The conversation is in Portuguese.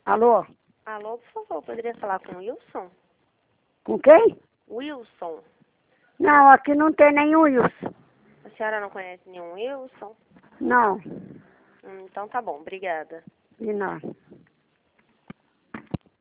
Alô? Alô, por favor, poderia falar com o Wilson? Com quem? Wilson. Não, aqui não tem nenhum Wilson. A senhora não conhece nenhum Wilson? Não, Então tá bom, obrigada. de nada.